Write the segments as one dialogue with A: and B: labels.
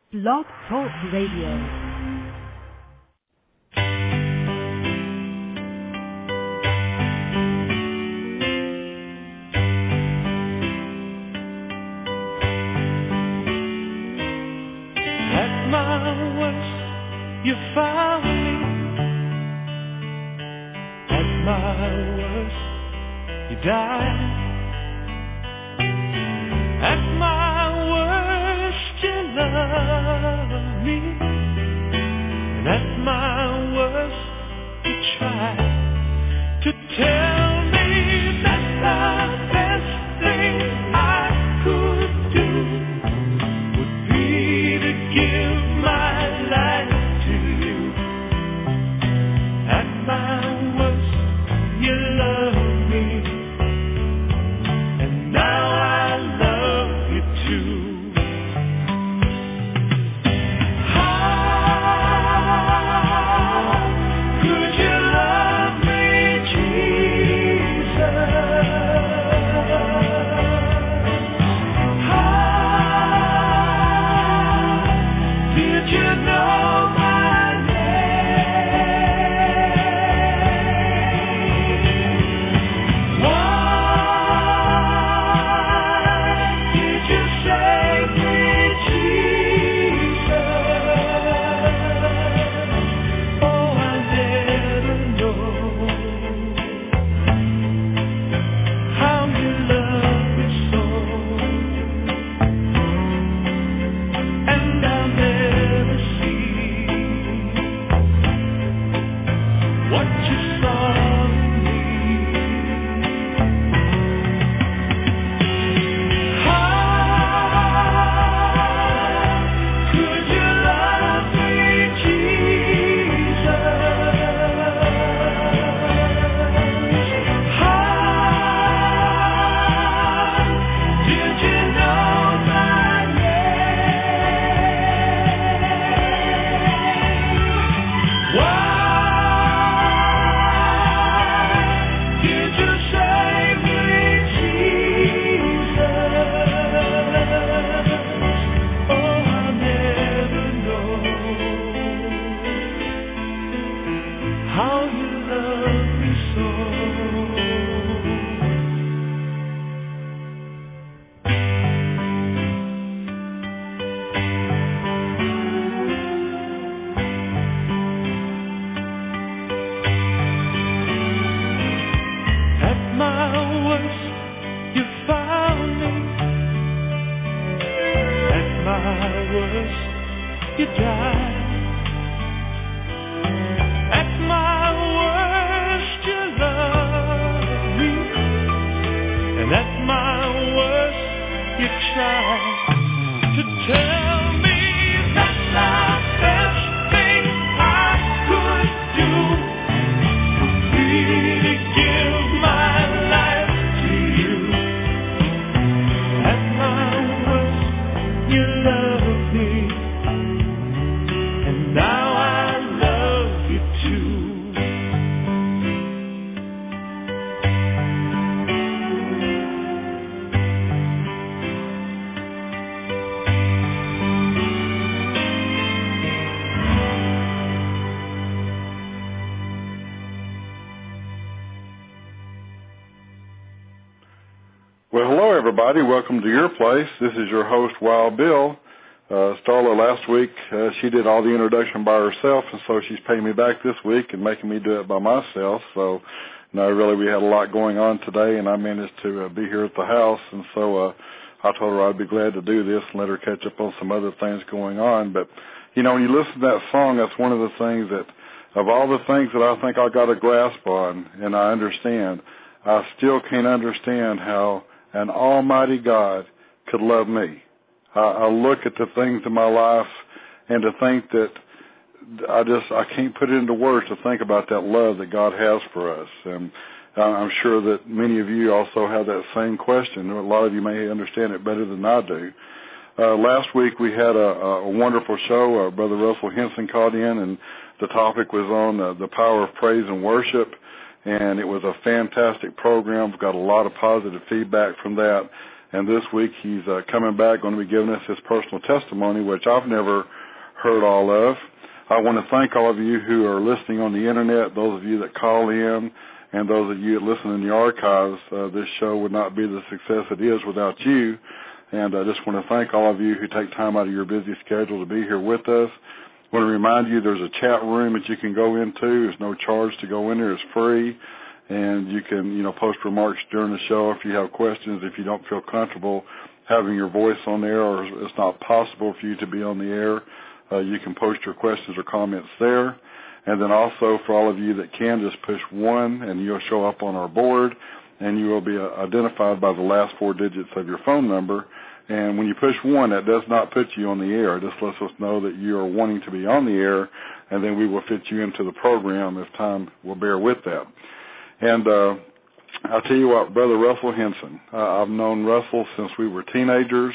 A: Blog Talk Radio.
B: You found me at my worst. You died at my worst. You loved me, and at my worst, you tried to tell me that the best thing I could do would be to give my life. You love me, and now I love you too. How could you love me, Jesus? How did you know? You died at my worst. You loved me, and at my worst, you tried to tell me that the best thing I could do would be to give my life to you. At my worst, you loved me. Now I love you too.
C: Well, hello everybody. Welcome to your place. This is your host, Wild Bill. Starla last week, she did all the introduction by herself, and so she's paying me back this week and making me do it by myself. So, no, really, we had a lot going on today, and I managed to be here at the house, and so I told her I'd be glad to do this and let her catch up on some other things going on. But, you know, when you listen to that song, that's one of the things that, of all the things that I think I got a grasp on and I understand, I still can't understand how an almighty God could love me. I look at the things in my life and to think that I can't put it into words to think about that love that God has for us. And I'm sure that many of you also have that same question. A lot of you may understand it better than I do. Last week we had a wonderful show. Brother Russell Henson called in, and the topic was on the power of praise and worship. And it was a fantastic program. We've got a lot of positive feedback from that. And this week he's coming back, going to be giving us his personal testimony, which I've never heard all of. I want to thank all of you who are listening on the Internet, those of you that call in, and those of you that listen in the archives. This show would not be the success it is without you. And I just want to thank all of you who take time out of your busy schedule to be here with us. I want to remind you there's a chat room that you can go into. There's no charge to go in there. It's free. And you can, post remarks during the show if you have questions, if you don't feel comfortable having your voice on there or it's not possible for you to be on the air. You can post your questions or comments there. And then also for all of you that can, just push 1 and you'll show up on our board and you will be identified by the last 4 digits of your phone number. And when you push 1, that does not put you on the air. It just lets us know that you are wanting to be on the air, and then we will fit you into the program if time will bear with that. And I'll tell you what, Brother Russell Henson, I've known Russell since we were teenagers,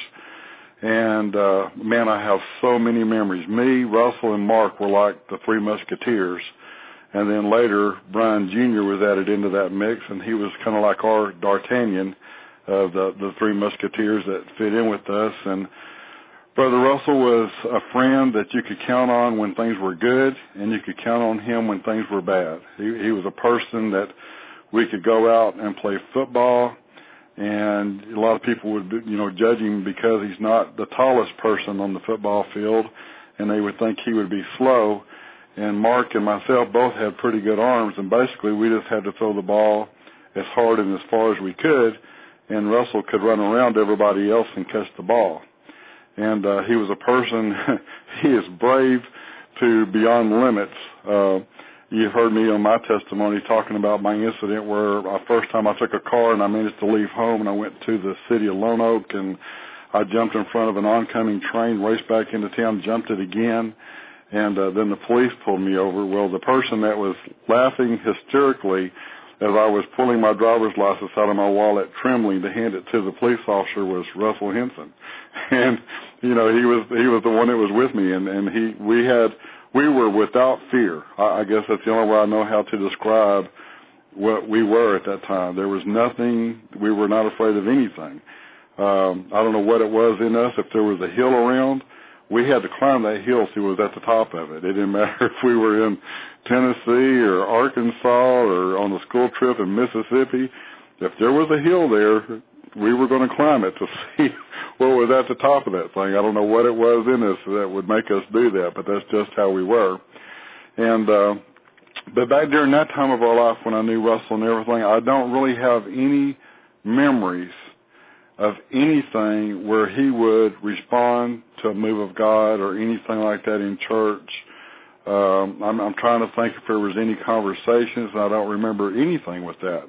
C: and, man, I have so many memories. Me, Russell, and Mark were like the 3 Musketeers, and then later Brian Jr. was added into that mix, and he was kind of like our D'Artagnan of the 3 Musketeers that fit in with us. And Brother Russell was a friend that you could count on when things were good, and you could count on him when things were bad. He was a person that we could go out and play football, and a lot of people would, judge him because he's not the tallest person on the football field, and they would think he would be slow. And Mark and myself both had pretty good arms, and basically we just had to throw the ball as hard and as far as we could, and Russell could run around everybody else and catch the ball. And he was a person, he is brave to beyond limits. You've heard me on my testimony talking about my incident where first time I took a car and I managed to leave home, and I went to the city of Lone Oak, and I jumped in front of an oncoming train, raced back into town, jumped it again, and then the police pulled me over. Well, the person that was laughing hysterically as I was pulling my driver's license out of my wallet, trembling to hand it to the police officer, was Russell Henson. And, he was the one that was with me, and we were without fear. I guess that's the only way I know how to describe what we were at that time. There was nothing, we were not afraid of anything. I don't know what it was in us. If there was a hill around, we had to climb that hill so it was at the top of it. It didn't matter if we were in Tennessee or Arkansas or on a school trip in Mississippi. If there was a hill there, we were going to climb it to see what was at the top of that thing. I don't know what it was in us that would make us do that, but that's just how we were. And but back during that time of our life when I knew Russell and everything, I don't really have any memories of anything where he would respond to a move of God or anything like that in church. I'm trying to think if there was any conversations, and I don't remember anything with that.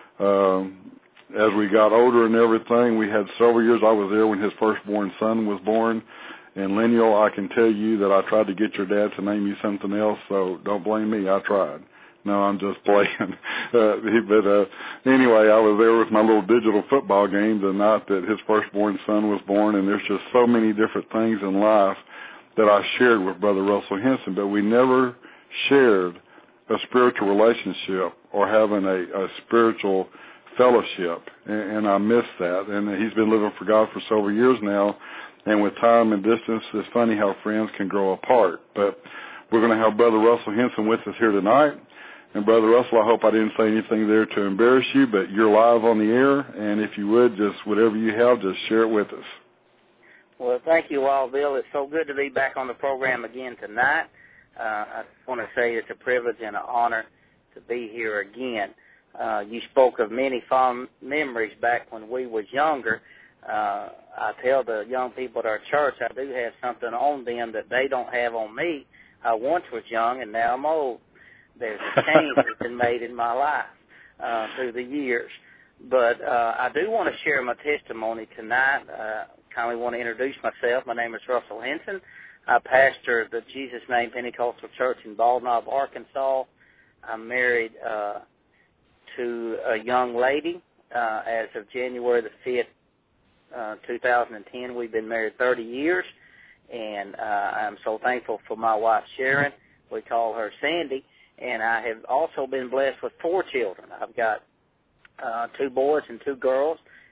C: As we got older and everything, we had several years. I was there when his firstborn son was born. And Lemuel, I can tell you that I tried to get your dad to name you something else, so don't blame me. I tried. No, I'm just playing. Anyway, I was there with my little digital football game the night that his firstborn son was born, and there's just so many different things in life that I shared with Brother Russell Henson, but we never shared a spiritual relationship or having a spiritual fellowship, and I miss that. And he's been living for God for several years now, and with time and distance, it's funny how friends can grow apart. But we're going to have Brother Russell Henson with us here tonight. And Brother Russell, I hope I didn't say anything there to embarrass you, but you're live on the air, and if you would, just whatever you have, just share it with us.
D: Well, thank you, Wild Bill. It's so good to be back on the program again tonight. I want to say it's a privilege and an honor to be here again. You spoke of many fond memories back when we was younger. I tell the young people at our church I do have something on them that they don't have on me. I once was young, and now I'm old. There's a change that's been made in my life through the years. But I do want to share my testimony tonight. Kindly want to introduce myself. My name is Russell Henson. I pastor the Jesus Name Pentecostal Church in Bald Knob, Arkansas. I'm married to a young lady. As of January the 5th, 2010, we've been married 30 years. And I'm so thankful for my wife, Sharon. We call her Sandy. And I have also been blessed with 4 children. I've got 2 boys and 2 girls,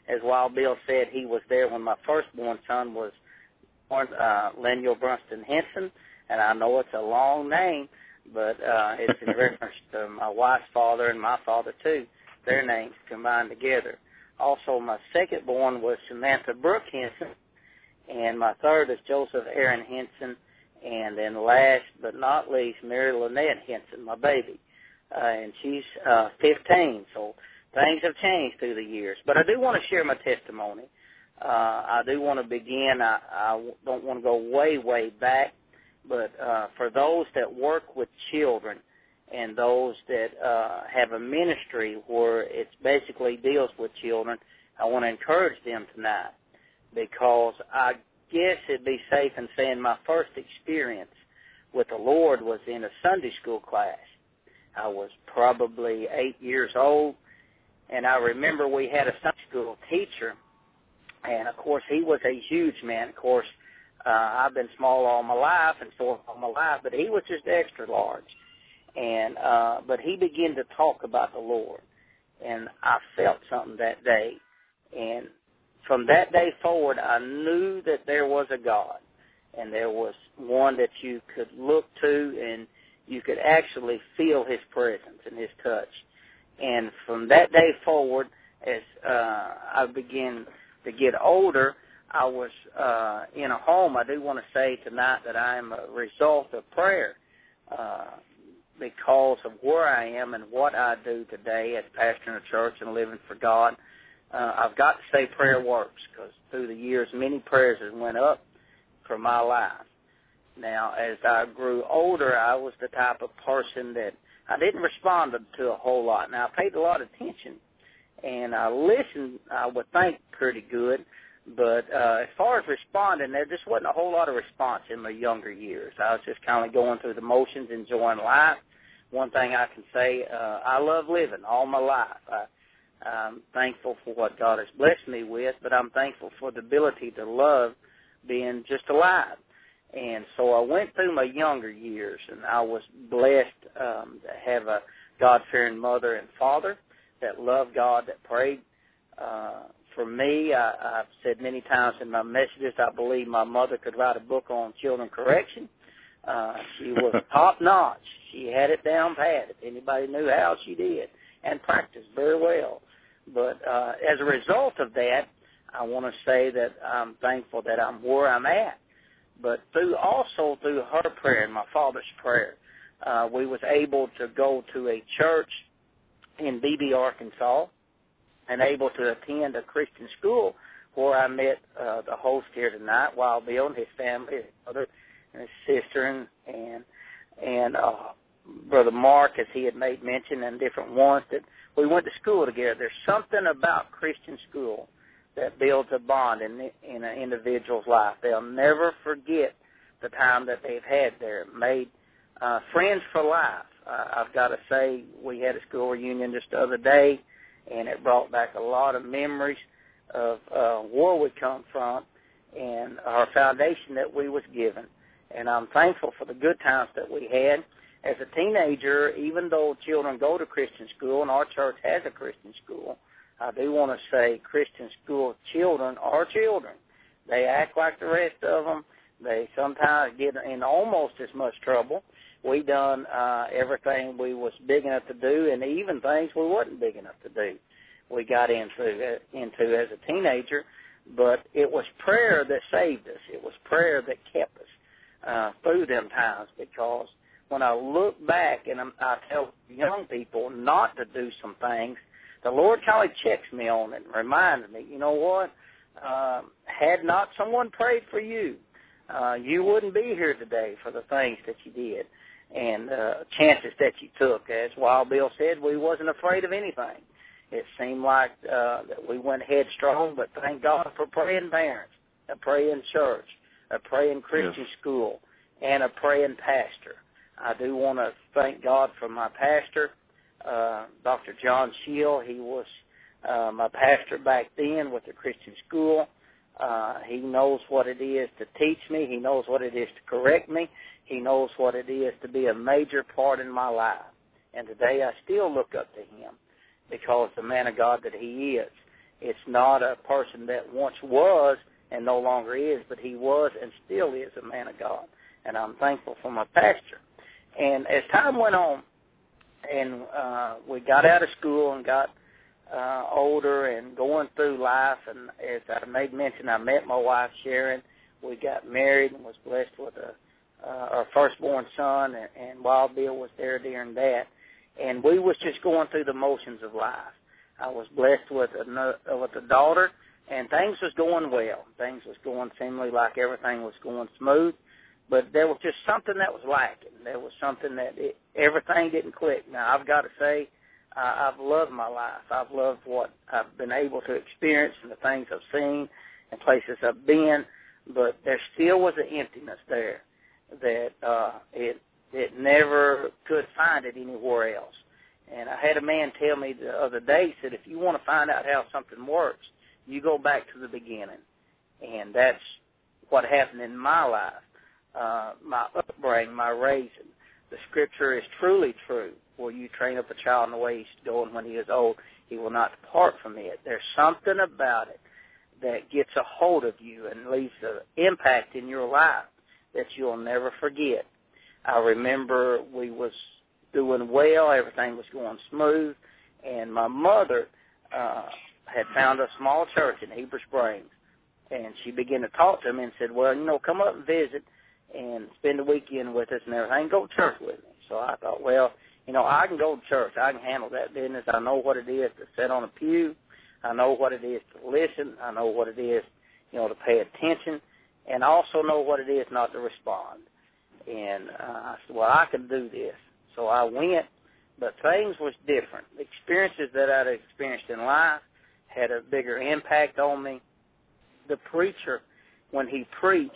D: as Wild Bill said, he was there when my firstborn son was born, Lemuel Brunston Henson, and I know it's a long name, but it's in reference to my wife's father and my father, too, their names combined together. Also, my second born was Samantha Brooke Henson, and my third is Joseph Aaron Henson, and then last but not least, Mary Lynette Henson, my baby, and she's 15, so things have changed through the years. But I do want to share my testimony. I do want to begin. I don't want to go way, way back, but for those that work with children and those that have a ministry where it basically deals with children, I want to encourage them tonight, because I guess it'd be safe in saying my first experience with the Lord was in a Sunday school class. I was probably 8 years old, and I remember we had a Sunday school teacher, and, of course, he was a huge man. Of course, I've been small all my life and short all my life, but he was just extra large. And but he began to talk about the Lord, and I felt something that day. And from that day forward, I knew that there was a God, and there was one that you could look to, and you could actually feel his presence and his touch. And from that day forward, as I began to get older, I was in a home. I do want to say tonight that I am a result of prayer because of where I am and what I do today as pastor in a church and living for God. I've got to say prayer works, because through the years many prayers have went up for my life. Now, as I grew older, I was the type of person that I didn't respond to a whole lot. Now, I paid a lot of attention, and I listened, I would think, pretty good. But as far as responding, there just wasn't a whole lot of response in my younger years. I was just kind of going through the motions, enjoying life. One thing I can say, I love living all my life. I'm thankful for what God has blessed me with, but I'm thankful for the ability to love being just alive. And so I went through my younger years, and I was blessed to have a God-fearing mother and father that loved God, that prayed. For me, I've said many times in my messages, I believe my mother could write a book on children correction. She was top-notch. She had it down pat. If anybody knew how, she did, and practiced very well. But as a result of that, I want to say that I'm thankful that I'm where I'm at. But also through her prayer and my father's prayer, we was able to go to a church in Beebe, Arkansas, and able to attend a Christian school where I met the host here tonight, Wild Bill, and his family, his mother and his sister, and Brother Mark, as he had made mention, and different ones that we went to school together. There's something about Christian school that builds a bond in an individual's life. They'll never forget the time that they've had there. It made friends for life. I've got to say, we had a school reunion just the other day, and it brought back a lot of memories of where we come from and our foundation that we was given. And I'm thankful for the good times that we had. As a teenager, even though children go to Christian school, and our church has a Christian school, I do want to say Christian school children are children. They act like the rest of them. They sometimes get in almost as much trouble. We done everything we was big enough to do, and even things we wasn't big enough to do. We got into as a teenager, but it was prayer that saved us. It was prayer that kept us through them times, because when I look back and I tell young people not to do some things, the Lord kind of checks me on it and reminds me, you know what, had not someone prayed for you, you wouldn't be here today for the things that you did and chances that you took. As Wild Bill said, we wasn't afraid of anything. It seemed like that we went headstrong, but thank God for praying parents, a praying church, a praying Christian school, and a praying pastor. I do want to thank God for my pastor, Dr. John Shield. He was my pastor back then with the Christian school. He knows what it is to teach me. He knows what it is to correct me. He knows what it is to be a major part in my life. And today I still look up to him because the man of God that he is. It's not a person that once was and no longer is, but he was and still is a man of God. And I'm thankful for my pastor. And as time went on, and we got out of school and got older and going through life, and as I made mention, I met my wife, Sharon. We got married and was blessed with our firstborn son, and Wild Bill was there during that. And we was just going through the motions of life. I was blessed with a daughter, and things was going well. Things was going seemingly like everything was going smooth, but there was just something that was lacking. There was something that everything didn't click. Now, I've got to say, I've loved my life. I've loved what I've been able to experience and the things I've seen and places I've been, but there still was an emptiness there that it never could find it anywhere else. And I had a man tell me the other day, he said, if you want to find out how something works, you go back to the beginning. And that's what happened in my life, my upbringing, my raising. The Scripture is truly true. Will you train up a child in the way he should go, and when he is old, he will not depart from it. There's something about it that gets a hold of you and leaves an impact in your life that you'll never forget. I remember we was doing well, everything was going smooth, and my mother had found a small church in Heber Springs, and she began to talk to me and said, well, come up and visit and spend the weekend with us and everything, go to church with me. So I thought, well, I can go to church. I can handle that business. I know what it is to sit on a pew. I know what it is to listen. I know what it is, to pay attention, and I also know what it is not to respond. And I said, well, I can do this. So I went, but things was different. The experiences that I'd experienced in life had a bigger impact on me. The preacher, when he preached,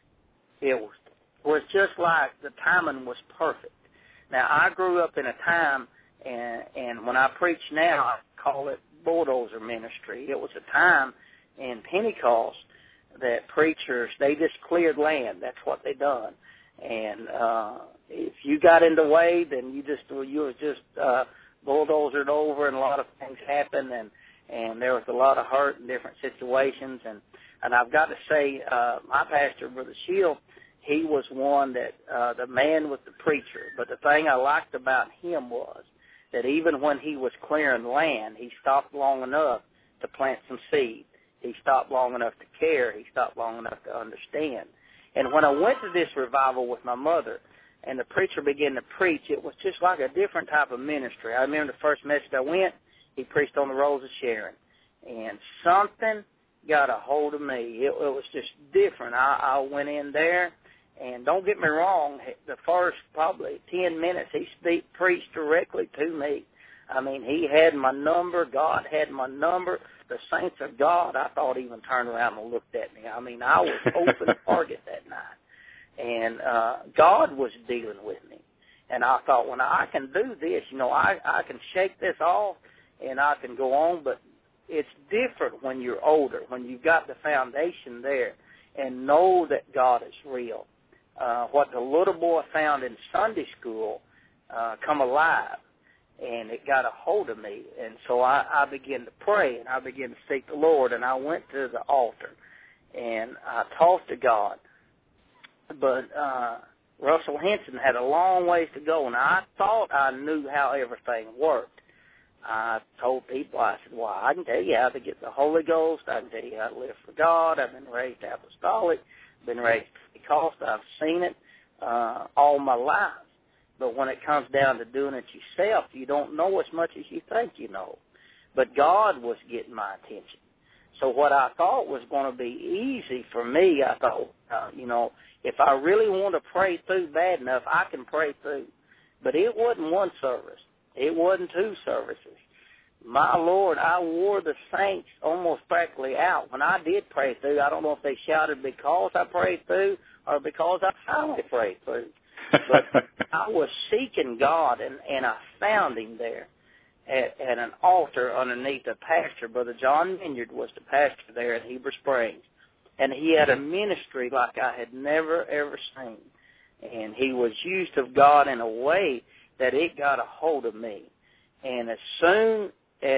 D: it was just like the timing was perfect. Now, I grew up in a time, and when I preach now, I call it bulldozer ministry. It was a time in Pentecost that preachers, they just cleared land. That's what they done. And if you got in the way, then you was just bulldozered over, and a lot of things happened, and there was a lot of hurt in different situations. And I've got to say, my pastor, Brother Shield, he was one that the man was the preacher. But the thing I liked about him was that even when he was clearing land, he stopped long enough to plant some seed. He stopped long enough to care. He stopped long enough to understand. And when I went to this revival with my mother and the preacher began to preach, it was just like a different type of ministry. I remember the first message I went, he preached on the Rose of Sharon. And something got a hold of me. It was just different. I went in there, and don't get me wrong, the first probably 10 minutes he preached directly to me. I mean, he had my number. God had my number. The saints of God, I thought, even turned around and looked at me. I mean, I was open target that night. And God was dealing with me. And I thought, when I can do this, I can shake this off and I can go on. But it's different when you're older, when you've got the foundation there and know that God is real. What the little boy found in Sunday school come alive. And it got a hold of me. And so I began to pray, and I began to seek the Lord, and I went to the altar, and I talked to God. But Russell Henson had a long ways to go, and I thought I knew how everything worked. I told people, I said, well, I can tell you how to get the Holy Ghost. I can tell you how to live for God. I've been raised apostolic, been raised Pentecostal. I've seen it all my life. But when it comes down to doing it yourself, you don't know as much as you think you know. But God was getting my attention. So what I thought was going to be easy for me, I thought, if I really want to pray through bad enough, I can pray through. But it wasn't one service. It wasn't two services. My Lord, I wore the saints almost practically out. When I did pray through, I don't know if they shouted because I prayed through or because I finally prayed through. But I was seeking God, and I found him there at an altar underneath a pastor. Brother John Minyard was the pastor there at Heber Springs. And he had a ministry like I had never, ever seen. And he was used of God in a way that it got a hold of me. And as soon as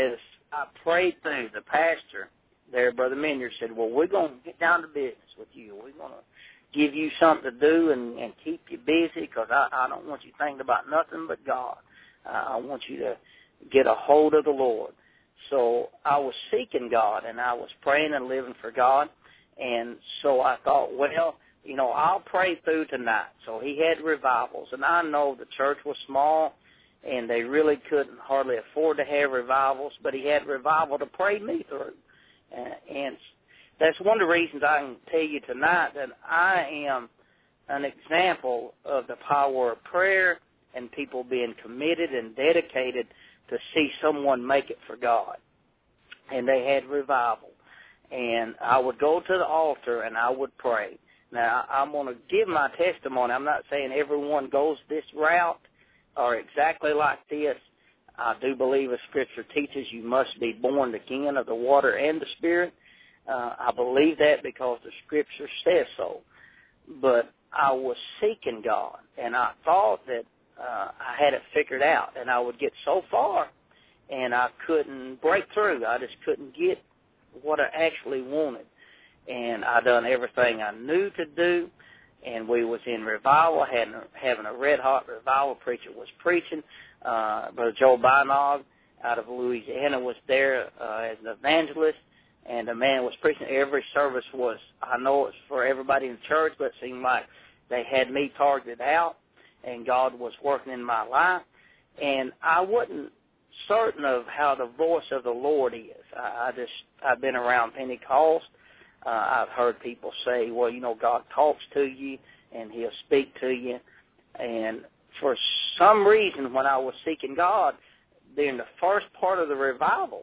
D: I prayed through. The pastor there, Brother Minyard, said, well, we're going to get down to business with you. We're going to give you something to do and keep you busy because I don't want you thinking about nothing but God. I want you to get a hold of the Lord. So I was seeking God, and I was praying and living for God. And so I thought, well, you know, I'll pray through tonight. So he had revivals. And I know the church was small, and they really couldn't hardly afford to have revivals, but he had revival to pray me through. And that's one of the reasons I can tell you tonight that I am an example of the power of prayer and people being committed and dedicated to see someone make it for God. And they had revival. And I would go to the altar and I would pray. Now, I'm going to give my testimony. I'm not saying everyone goes this route or exactly like this. I do believe as Scripture teaches you must be born again of the water and the Spirit. I believe that because the Scripture says so. But I was seeking God, and I thought that I had it figured out, and I would get so far, and I couldn't break through. I just couldn't get what I actually wanted. And I done everything I knew to do, and we was in revival, having a red-hot revival. Preacher was preaching. Brother Joe Bynog out of Louisiana was there as an evangelist, and the man was preaching. Every service was, I know it's for everybody in the church, but it seemed like they had me targeted out, and God was working in my life. And I wasn't certain of how the voice of the Lord is. I've been around Pentecost. I've heard people say, well, you know, God talks to you and he'll speak to you. And for some reason, when I was seeking God during the first part of the revival,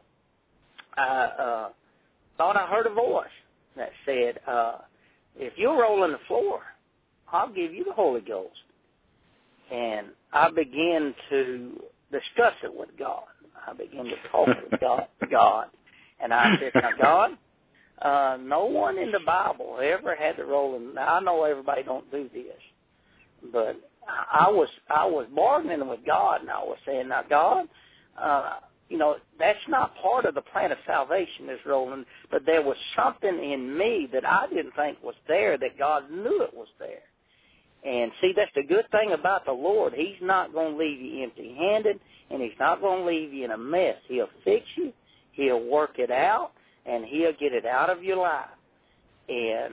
D: I thought I heard a voice that said, if you'll roll on the floor, I'll give you the Holy Ghost. And I began to discuss it with God. I began to talk with God. And I said, now, God, no one in the Bible ever had to roll in. Now, I know everybody don't do this, but I was bargaining with God, and I was saying, now, God, you know, that's not part of the plan of salvation, is rolling, but there was something in me that I didn't think was there that God knew it was there. And see, that's the good thing about the Lord. He's not going to leave you empty-handed, and he's not going to leave you in a mess. He'll fix you. He'll work it out, and he'll get it out of your life. And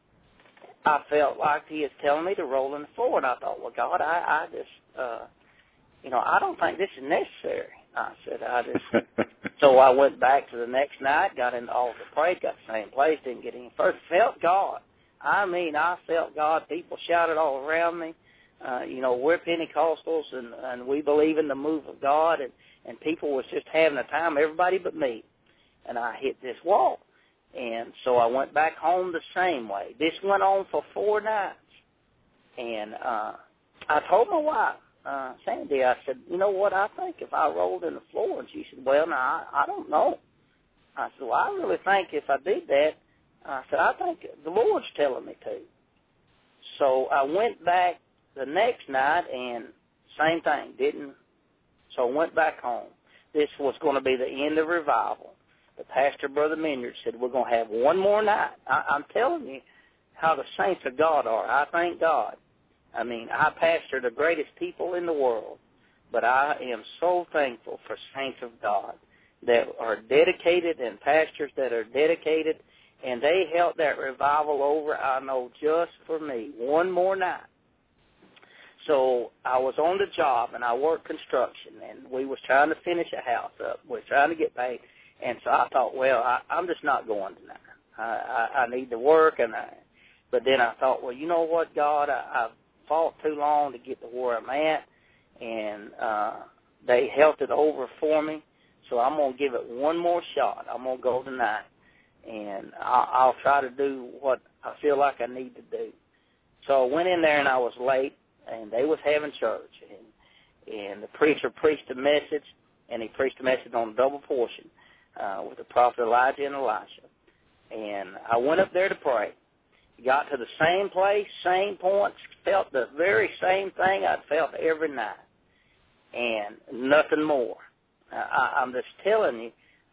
D: I felt like he was telling me to roll in the floor, and I thought, well, God, I just, you know, I don't think this is necessary. I said, so I went back to the next night, got in the altar, prayed, got the same place, didn't get any further, felt God. I mean, I felt God. People shouted all around me. You know, we're Pentecostals, and we believe in the move of God, and people was just having a time, everybody but me. And I hit this wall. And so I went back home the same way. This went on for 4 nights. And I told my wife, Sandy, I said, you know what, I think if I rolled in the floor. And she said, well, now, I don't know. I said, well, I really think if I did that, I said, I think the Lord's telling me to. So I went back the next night, and same thing, didn't. So I went back home. This was going to be the end of revival. The pastor, Brother Minyard, said, we're going to have one more night. I'm telling you how the saints of God are. I thank God. I mean, I pastor the greatest people in the world, but I am so thankful for saints of God that are dedicated and pastors that are dedicated, and they held that revival over, I know, just for me, one more night. So I was on the job, and I worked construction, and we was trying to finish a house up. We were trying to get paid. And so I thought, well, I'm just not going tonight. I need to work. But then I thought, well, you know what, God, I've fought too long to get to where I'm at, and they held it over for me. So I'm going to give it one more shot. I'm going to go tonight. And I'll try to do what I feel like I need to do. So I went in there, and I was late, and they was having church. And the preacher preached a message, and he preached a message on a double portion with the prophet Elijah and Elisha. And I went up there to pray. Got to the same place, same points, felt the very same thing I'd felt every night, and nothing more. I'm just telling you,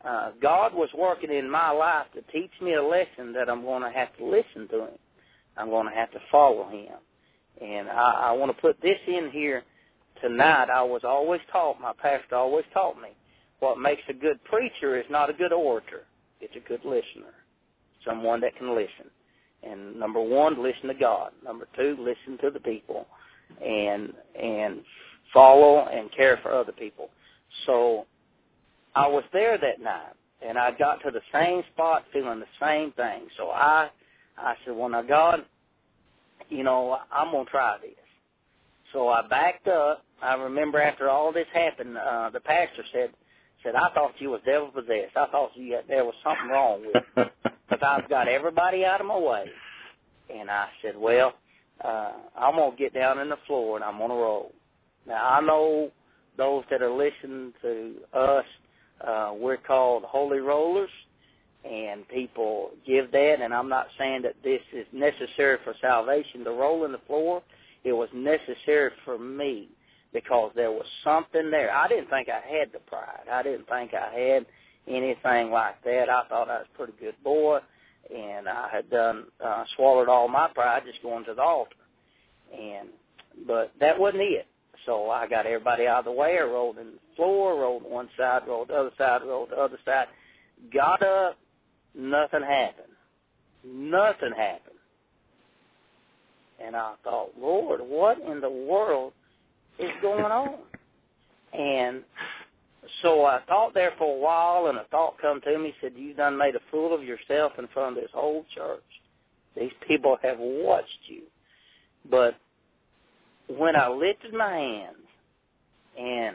D: God was working in my life to teach me a lesson that I'm going to have to listen to him. I'm going to have to follow him. And I want to put this in here tonight. I was always taught, my pastor always taught me, what makes a good preacher is not a good orator. It's a good listener, someone that can listen. And number one, listen to God. Number two, listen to the people and follow and care for other people. So I was there that night, and I got to the same spot feeling the same thing. So I said, well, now, God, you know, I'm going to try this. So I backed up. I remember after all this happened, the pastor said, I thought you was devil possessed. I thought there was something wrong with you. Because I've got everybody out of my way. And I said, well, I'm going to get down on the floor and I'm going to roll. Now, I know those that are listening to us, we're called holy rollers, and people give that, and I'm not saying that this is necessary for salvation to roll in the floor. It was necessary for me because there was something there. I didn't think I had the pride. I didn't think I had anything like that. I thought I was a pretty good boy, and I had swallowed all my pride just going to the altar. But that wasn't it. So I got everybody out of the way. I rolled in the floor, rolled to one side, rolled to the other side, rolled to the other side. Got up, nothing happened. Nothing happened. And I thought, Lord, what in the world is going on? And so I thought there for a while, and a thought come to me, said, you done made a fool of yourself in front of this whole church. These people have watched you. But when I lifted my hands and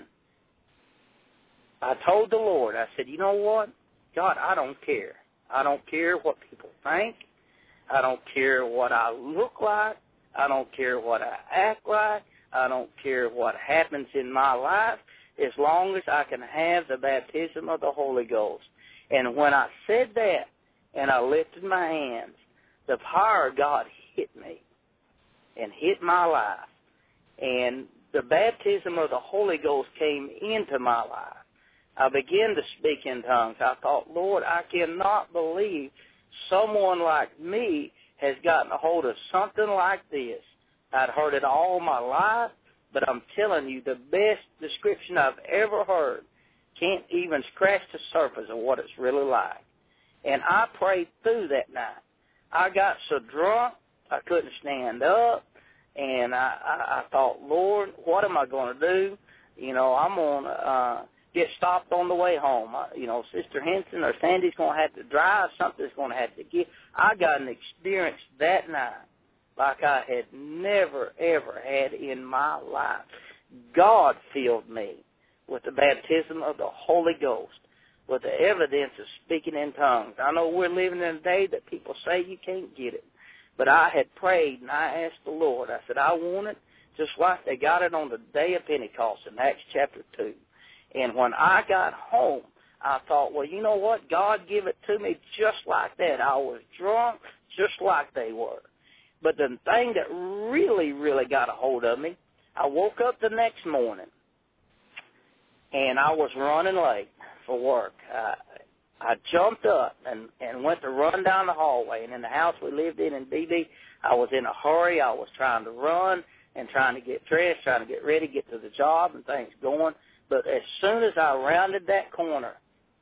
D: I told the Lord, I said, you know what? God, I don't care. I don't care what people think. I don't care what I look like. I don't care what I act like. I don't care what happens in my life as long as I can have the baptism of the Holy Ghost. And when I said that and I lifted my hands, the power of God hit me and hit my life. And the baptism of the Holy Ghost came into my life. I began to speak in tongues. I thought, Lord, I cannot believe someone like me has gotten a hold of something like this. I'd heard it all my life, but I'm telling you, the best description I've ever heard can't even scratch the surface of what it's really like. And I prayed through that night. I got so drunk, I couldn't stand up, and I thought, Lord, what am I going to do? You know, I'm going to get stopped on the way home. Sister Henson or Sandy's going to have to drive. Something's going to have to give. I got an experience that night like I had never, ever had in my life. God filled me with the baptism of the Holy Ghost, with the evidence of speaking in tongues. I know we're living in a day that people say you can't get it. But I had prayed, and I asked the Lord. I said, I want it just like they got it on the day of Pentecost in Acts chapter 2. And when I got home, I thought, well, you know what? God give it to me just like that. I was drunk just like they were. But the thing that really, really got a hold of me, I woke up the next morning, and I was running late for work. I jumped up and went to run down the hallway. And in the house we lived in BB, I was in a hurry. I was trying to run and trying to get dressed, trying to get ready, get to the job and things going. But as soon as I rounded that corner,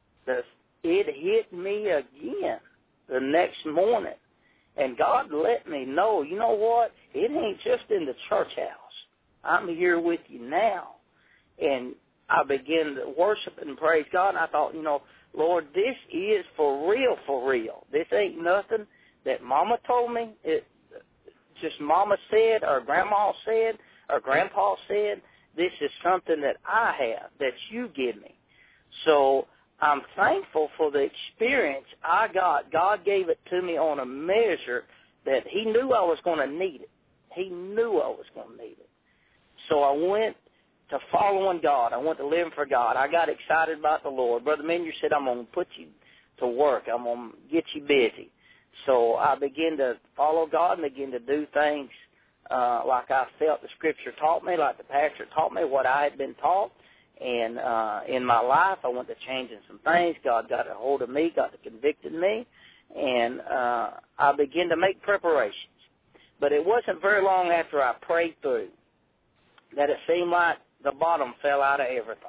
D: it hit me again the next morning. And God let me know, you know what? It ain't just in the church house. I'm here with you now. And I began to worship and praise God. And I thought, Lord, this is for real, for real. This ain't nothing that Mama told me. It just Mama said or Grandma said or Grandpa said. This is something that I have, that you give me. So I'm thankful for the experience I got. God gave it to me on a measure that he knew I was going to need it. He knew I was going to need it. So I went to following God. I went to living for God. I got excited about the Lord. Brother Minier said, I'm going to put you to work. I'm going to get you busy. So I began to follow God and begin to do things like I felt the Scripture taught me, like the pastor taught me what I had been taught. And in my life, I went to changing some things. God got a hold of me, got to convicted me, and I began to make preparations. But it wasn't very long after I prayed through that it seemed like the bottom fell out of everything.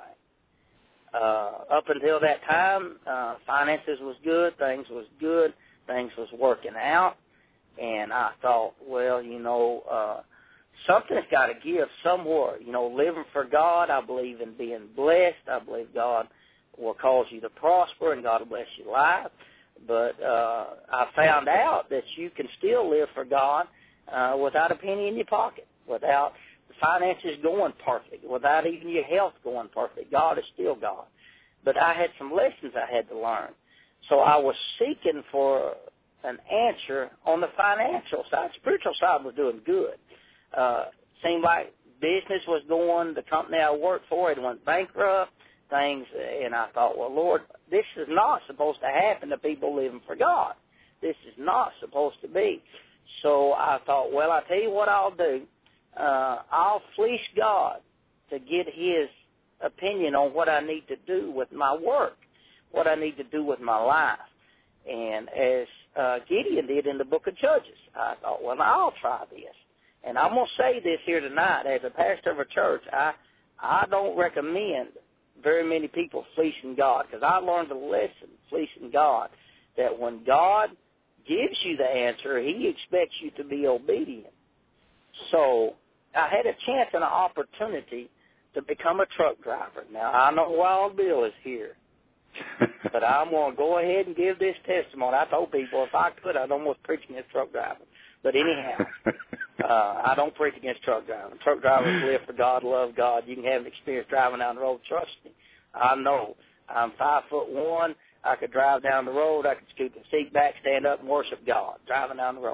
D: Up until that time, finances was good, things was good, things was working out, and I thought, well, something's got to give somewhere. Living for God, I believe in being blessed. I believe God will cause you to prosper and God will bless your life. But I found out that you can still live for God without a penny in your pocket, without the finances going perfect, without even your health going perfect. God is still God. But I had some lessons I had to learn. So I was seeking for an answer on the financial side. Spiritual side was doing good. Seemed like business was going. The company I worked for, it went bankrupt, things, and I thought, well, Lord, this is not supposed to happen to people living for God. This is not supposed to be. So I thought, well, I'll tell you what I'll do. I'll fleece God to get his opinion on what I need to do with my work, what I need to do with my life. And as Gideon did in the book of Judges, I thought, well, I'll try this. And I'm going to say this here tonight. As a pastor of a church, I don't recommend very many people fleecing God, because I learned a lesson fleecing God, that when God gives you the answer, he expects you to be obedient. So I had a chance and an opportunity to become a truck driver. Now, I know Wild Bill is here, but I'm going to go ahead and give this testimony. I told people if I could, I'd almost preach against truck driving. But anyhow, I don't preach against truck driving. Truck drivers live for God, love God. You can have an experience driving down the road. Trust me. I know. I'm 5'1". I could drive down the road. I could scoot the seat back, stand up, and worship God driving down the road.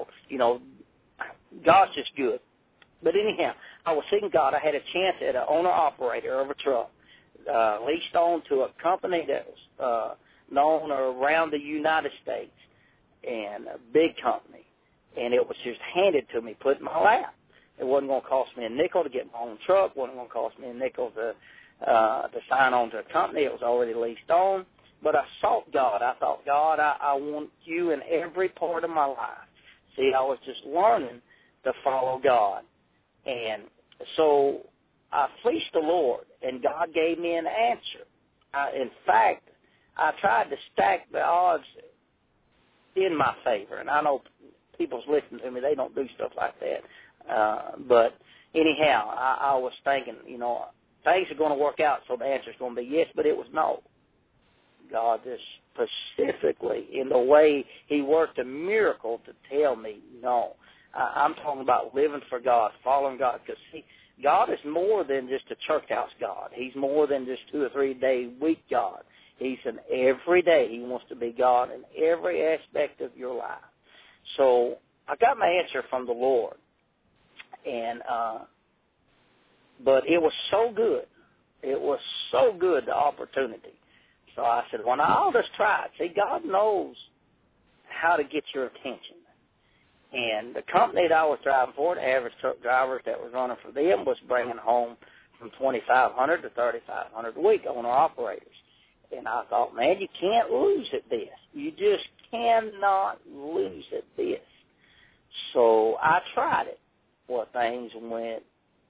D: God's just good. But anyhow, I was seeking God. I had a chance at an owner-operator of a truck, leased on to a company that was known around the United States, and a big company. And it was just handed to me, put in my lap. It wasn't going to cost me a nickel to get my own truck. It wasn't going to cost me a nickel to sign on to a company. It was already leased on. But I sought God. I thought, God, I want you in every part of my life. See, I was just learning to follow God. And so I fleeced the Lord, and God gave me an answer. In fact, I tried to stack the odds in my favor. And I know people's listening to me, they don't do stuff like that. But anyhow, I was thinking, things are going to work out, so the answer's going to be yes, but it was no. God just specifically, in the way he worked a miracle to tell me no. I'm talking about living for God, following God, because see, God is more than just a church house God. He's more than just 2 or 3 day week God. He's an every day. He wants to be God in every aspect of your life. So I got my answer from the Lord, and but it was so good. It was so good, the opportunity. So I said, well, I'll just try it. See, God knows how to get your attention. And the company that I was driving for, the average truck drivers that was running for them, was bringing home from $2,500 to $3,500 a week, owner-operators. And I thought, man, you can't lose at this. You just cannot lose at this. So I tried it. Well, things went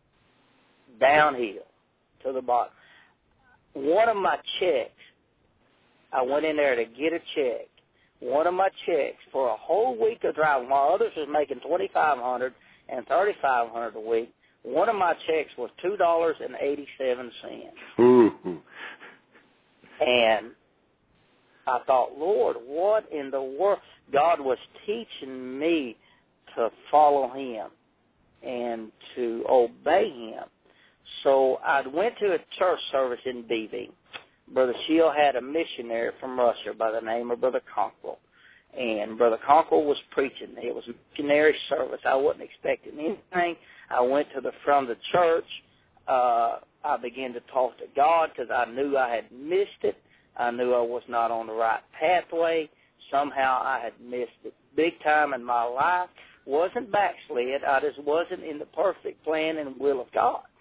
D: downhill to the bottom. One of my checks, I went in there to get a check. One of my checks for a whole week of driving, while others was making $2,500 and $3,500 a week, one of my checks was $2.87.
C: Ooh.
D: And I thought, Lord, what in the world? God was teaching me to follow him and to obey him. So I went to a church service in BV. Brother Shield had a missionary from Russia by the name of Brother Conkle. And Brother Conkle was preaching. It was a missionary service. I wasn't expecting anything. I went from the church. I began to talk to God because I knew I had missed it. I knew I was not on the right pathway. Somehow I had missed it big time in my life. Wasn't backslid. I just wasn't in the perfect plan and will of God.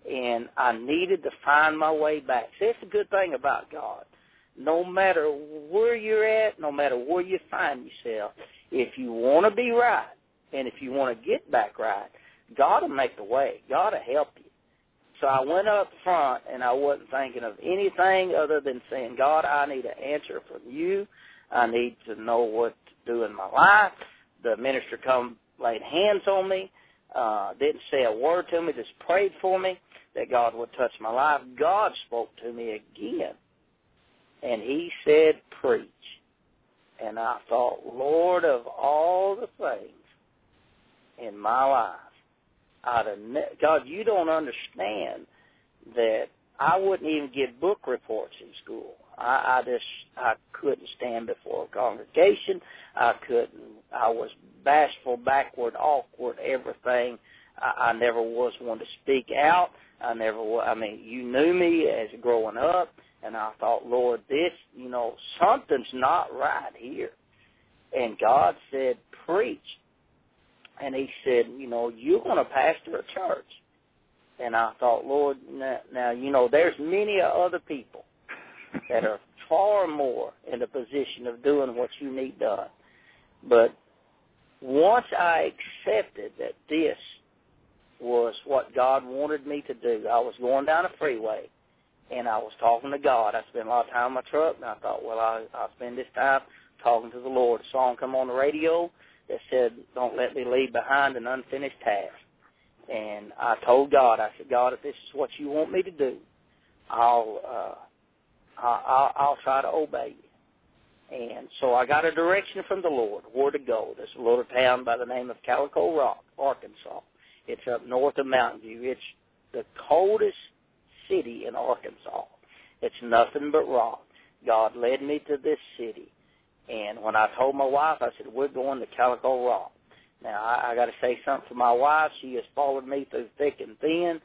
D: and I needed to find my way back. See, that's a good thing about God. No matter where you're at, no matter where you find yourself, if you want to be right and if you want to get back right, God will make the way. God will help you. So I went up front, and I wasn't thinking of anything other than saying, God, I need an answer from you. I need to know what to do in my life. The minister come, laid hands on me, didn't say a word to me, just prayed for me that God would touch my life. God spoke to me again, and he said, preach. And I thought, Lord, of all the things in my life, God, you don't understand that I wouldn't even get book reports in school. I couldn't stand before a congregation. I was bashful, backward, awkward, everything. I never was one to speak out. You knew me as growing up, and I thought, Lord, something's not right here. And God said, preach. And he said, you're going to pastor a church. And I thought, Lord, now, there's many other people that are far more in the position of doing what you need done. But once I accepted that this was what God wanted me to do, I was going down a freeway, and I was talking to God. I spent a lot of time in my truck, and I thought, well, I'll spend this time talking to the Lord. A song come on the radio that said, don't let me leave behind an unfinished task. And I told God, I said, God, if this is what you want me to do, I'll try to obey you. And so I got a direction from the Lord where to go. There's a little town by the name of Calico Rock, Arkansas. It's up north of Mountain View. It's the coldest city in Arkansas. It's nothing but rock. God led me to this city. And when I told my wife, I said, we're going to Calico Rock. Now, I got to say something for my wife. She has followed me through thick and thin.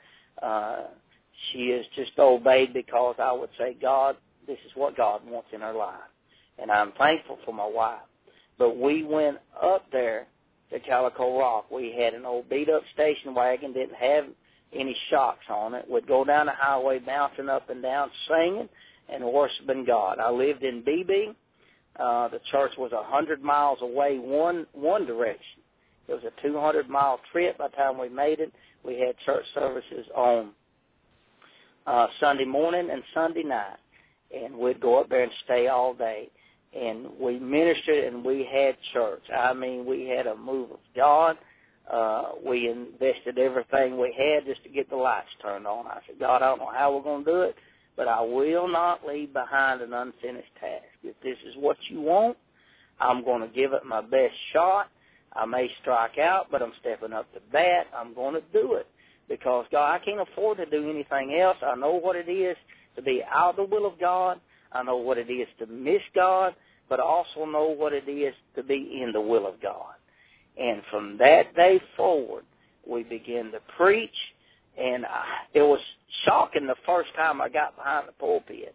D: She has just obeyed because I would say, God, this is what God wants in her life. And I'm thankful for my wife. But we went up there to Calico Rock. We had an old beat-up station wagon, didn't have any shocks on it. We'd go down the highway bouncing up and down, singing and worshiping God. I lived in Beebe. The church was 100 miles away one direction. It was a 200-mile trip by the time we made it. We had church services on Sunday morning and Sunday night, and we'd go up there and stay all day. And we ministered and we had church. I mean, we had a move of God. We invested everything we had just to get the lights turned on. I said, God, I don't know how we're going to do it, but I will not leave behind an unfinished task. If this is what you want, I'm going to give it my best shot. I may strike out, but I'm stepping up to bat. I'm going to do it because, God, I can't afford to do anything else. I know what it is to be out of the will of God. I know what it is to miss God, but I also know what it is to be in the will of God. And from that day forward, we began to preach, and it was shocking the first time I got behind the pulpit.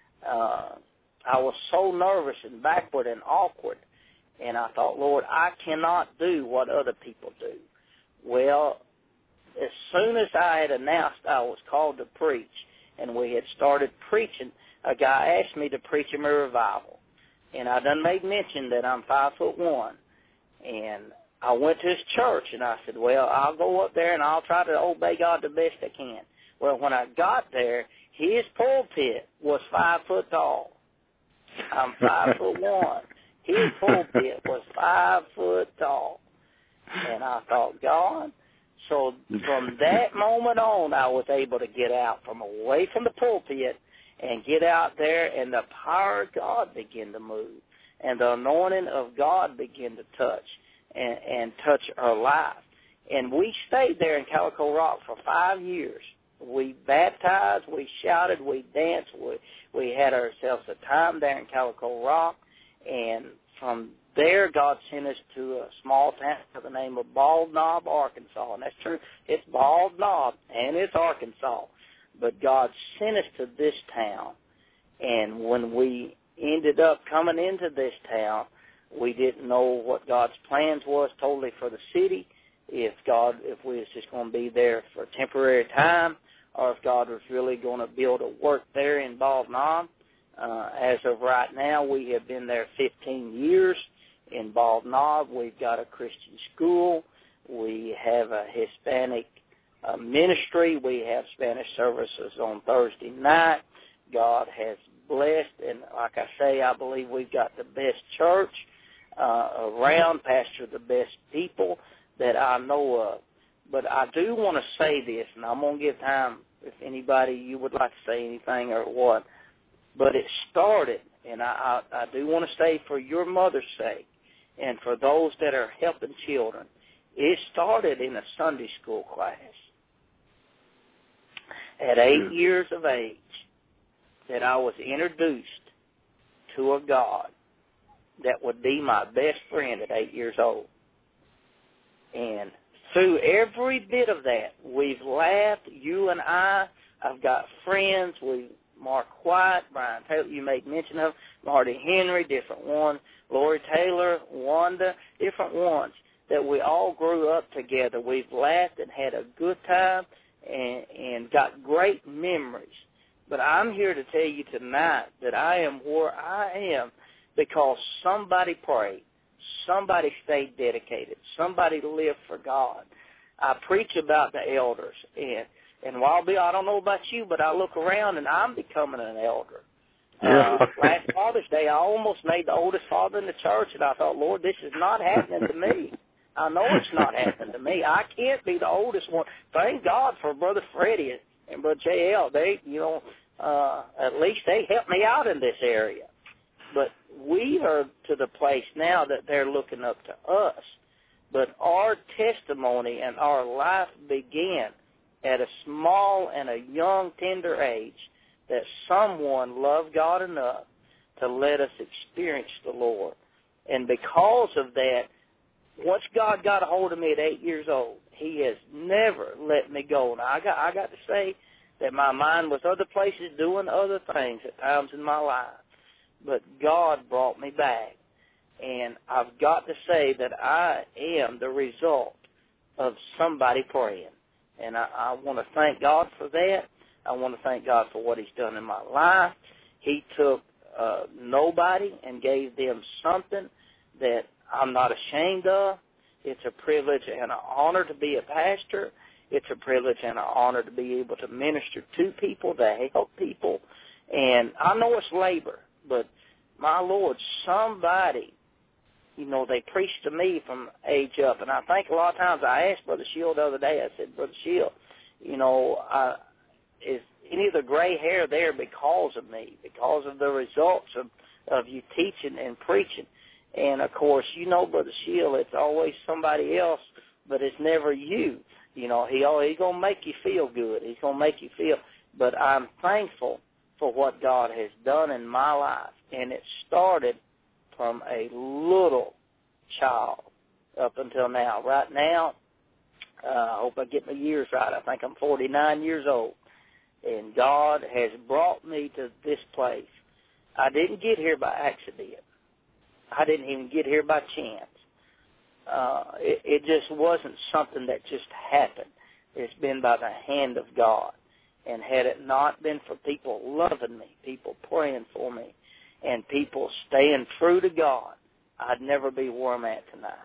D: I was so nervous and backward and awkward, and I thought, Lord, I cannot do what other people do. Well, as soon as I had announced I was called to preach, and we had started preaching, a guy asked me to preach him a revival. And I done made mention that I'm 5'1", and I went to his church, and I said, well, I'll go up there and I'll try to obey God the best I can. Well, when I got there, his pulpit was 5 foot tall. I'm 5'1". His pulpit was 5 foot tall. And I thought, God. So from that moment on, I was able to get out from away from the pulpit and get out there, and the power of God began to move, and the anointing of God began to touch and touch our life. And we stayed there in Calico Rock for 5 years. We baptized, we shouted, we danced, we had ourselves a time there in Calico Rock, and from there God sent us to a small town by the name of Bald Knob, Arkansas. And that's true, it's Bald Knob, and it's Arkansas. But God sent us to this town, and when we ended up coming into this town, we didn't know what God's plans was totally for the city, if we was just going to be there for a temporary time, or if God was really going to build a work there in Bald Knob. As of right now, we have been there 15 years in Bald Knob. We've got a Christian school. We have a Hispanic ministry. We have Spanish services on Thursday night. God has blessed, and like I say, I believe we've got the best church around, pastor the best people that I know of. But I do want to say this, and I'm going to give time if anybody you would like to say anything or what. But it started, and I do want to say for your mother's sake and for those that are helping children, it started in a Sunday school class. At 8 years of age, that I was introduced to a God that would be my best friend at 8 years old. And through every bit of that, we've laughed, you and I've got friends, Mark White, Brian Taylor, you made mention of, Marty Henry, different ones, Lori Taylor, Wanda, different ones, that we all grew up together. We've laughed and had a good time and got great memories. But I'm here to tell you tonight that I am where I am because somebody prayed, somebody stayed dedicated, somebody lived for God. I preach about the elders, and Wild Bill, I don't know about you, but I look around and I'm becoming an elder. Last Father's Day, I almost made the oldest father in the church, and I thought, Lord, this is not happening to me. I know it's not happening to me. I can't be the oldest one. Thank God for Brother Freddie and Brother J.L. They, at least they helped me out in this area. But we are to the place now that they're looking up to us. But our testimony and our life began at a small and a young, tender age that someone loved God enough to let us experience the Lord. And because of that, once God got a hold of me at 8 years old, He has never let me go. Now, I got to say that my mind was other places doing other things at times in my life. But God brought me back. And I've got to say that I am the result of somebody praying. And I want to thank God for that. I want to thank God for what He's done in my life. He took nobody and gave them something that I'm not ashamed of. It's a privilege and an honor to be a pastor. It's a privilege and an honor to be able to minister to people, to help people. And I know it's labor, but my Lord, somebody, they preached to me from age up. And I think a lot of times I asked Brother Shield the other day, I said, Brother Shield, is any of the gray hair there because of me, because of the results of you teaching and preaching? And, of course, Brother Shield, it's always somebody else, but it's never you. He's going to make you feel good. He's going to make you feel. But I'm thankful for what God has done in my life. And it started from a little child up until now. Right now, I hope I get my years right. I think I'm 49 years old. And God has brought me to this place. I didn't get here by accident. I didn't even get here by chance. It just wasn't something that just happened. It's been by the hand of God. And had it not been for people loving me, people praying for me, and people staying true to God, I'd never be where I'm at tonight.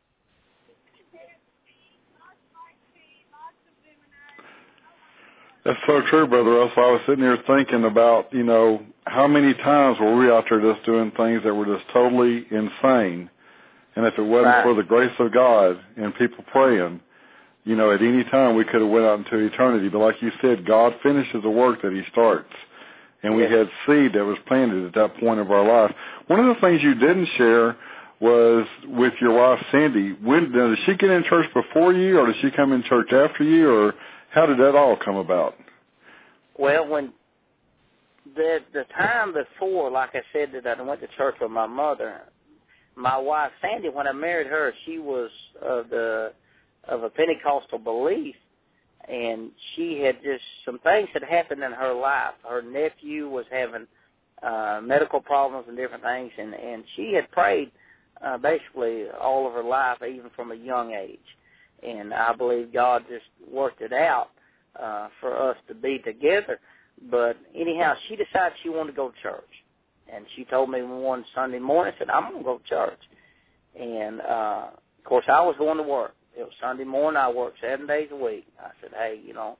C: That's so true, Brother Russell. I was sitting here thinking about, how many times were we out there just doing things that were just totally insane. And if it wasn't for the grace of God and people praying, at any time we could have went out into eternity. But like you said, God finishes the work that He starts. And we had seed that was planted at that point of our life. One of the things you didn't share was with your wife, Sandy. Did she get in church before you, or did she come in church after you, or how did that all come about?
D: Well, when the time before, like I said, that I went to church with my mother, my wife, Sandy, when I married her, she was of a Pentecostal belief, and she had just some things that happened in her life. Her nephew was having medical problems and different things, and she had prayed basically all of her life, even from a young age. And I believe God just worked it out. for us to be together. But anyhow, she decided she wanted to go to church. And she told me one Sunday morning, said, I'm going to go to church. And, of course, I was going to work. It was Sunday morning. I worked 7 days a week. I said, hey,